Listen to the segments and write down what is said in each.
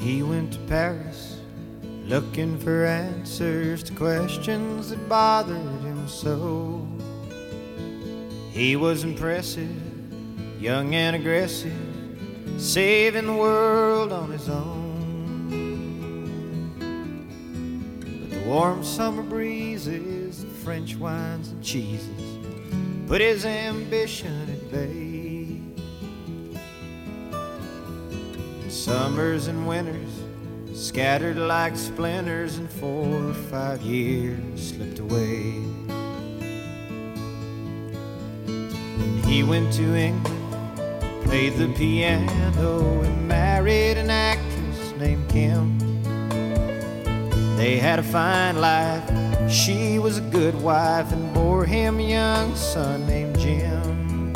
He went to Paris looking for answers to questions that bothered him so. He was impressive, young and aggressive, saving the world on his own. But the warm summer breezes, the French wines and cheeses put his ambition at bay. Summers and winters scattered like splinters, and 4 or 5 years slipped away. He went to England, played the piano, and married an actress named Kim. They had a fine life, she was a good wife, and bore him a young son named Jim.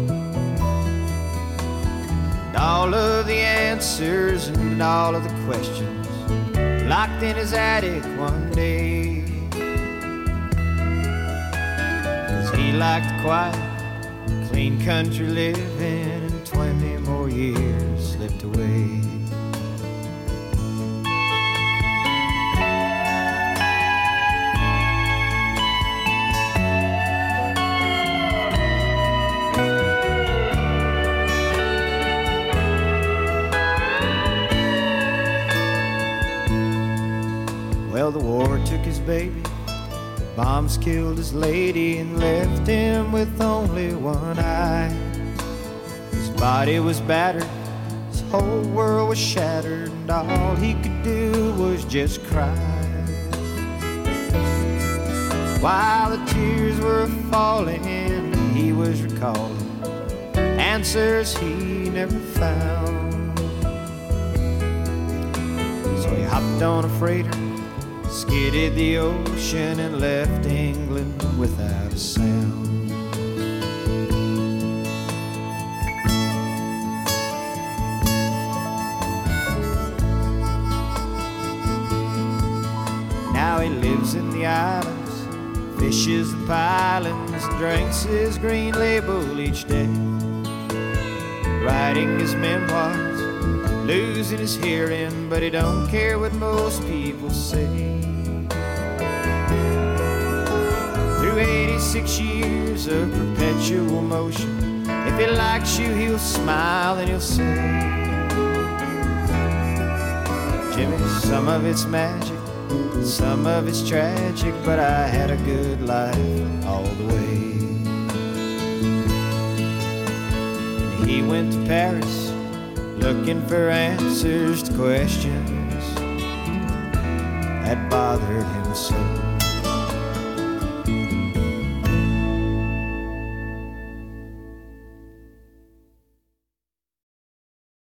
And all of the answers and all of the questions locked in his attic one day. 'Cause he liked quiet, clean country living, and 20 more years slipped away. Well, the war took his baby, bombs killed his lady, and left him with only one eye. His body was battered, his whole world was shattered, and all he could do was just cry. While the tears were falling, he was recalling answers he never found. So he hopped on a freighter, skidded the ocean, and left England without a sound. Now he lives in the islands, fishes the pilings, drinks his green label each day, writing his memoirs, losing his hearing, but he don't care what most people say. Through 86 years of perpetual motion, if he likes you, he'll smile and he'll say, Jimmy, some of it's magic, some of it's tragic, but I had a good life all the way. And he went to Paris looking for answers to questions that bothered him so.